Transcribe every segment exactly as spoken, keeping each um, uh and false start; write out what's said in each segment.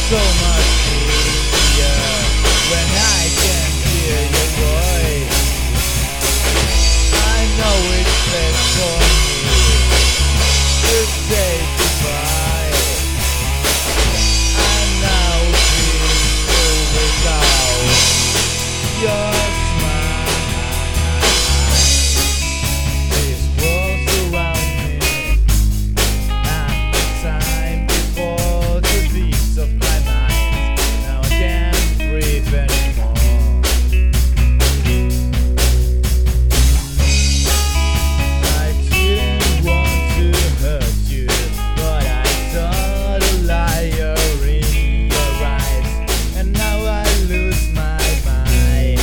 so much easier when I can hear your voice. I know it's best for me to say goodbye. I now feel without your smile. These walls around me at the time before the beats of my mind. Now I can't breathe anymore. I didn't want to hurt you, but I saw the liar in your eyes, and now I lose my mind.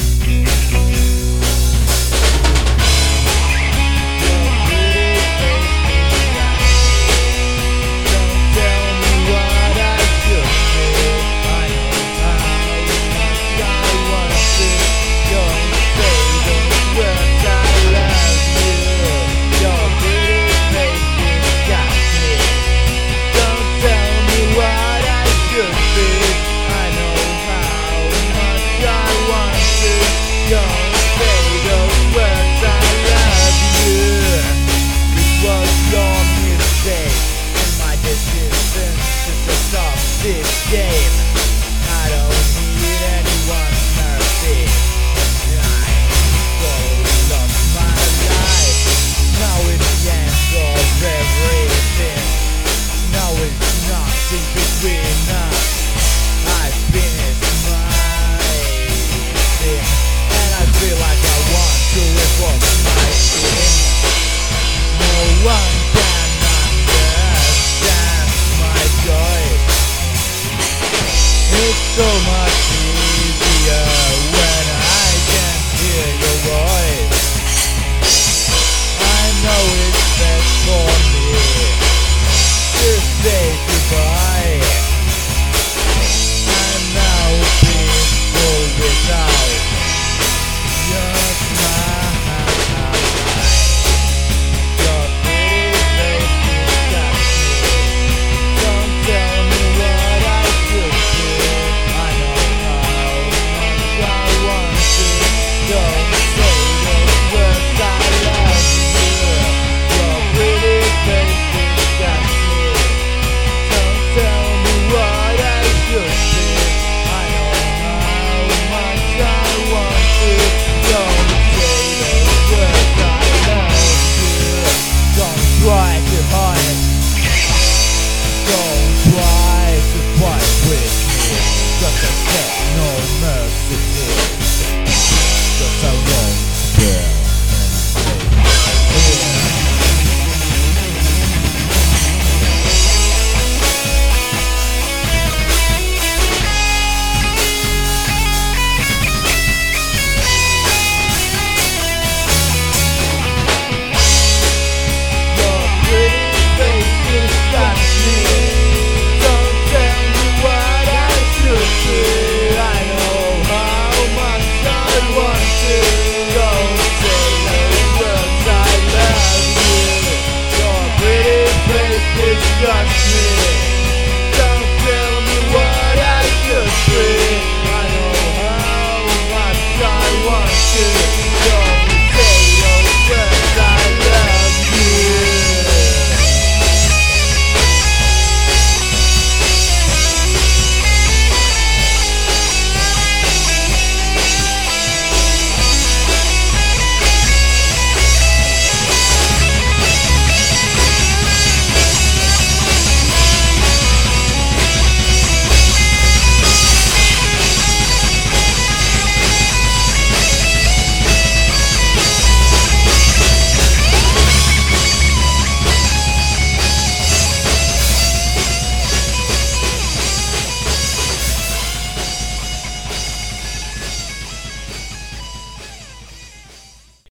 Your pretty face is right. Don't tell me what I should feel. I know how much I want to go and say those words I love you. Your pretty face has got me. Don't tell me what I should feel. I know how much I want to go and say those words I love you. It was your mistake, and my decision to stop this game. I don't need anyone's mercy. I totally lost my life. Now it's the end of everything. Now it's nothing between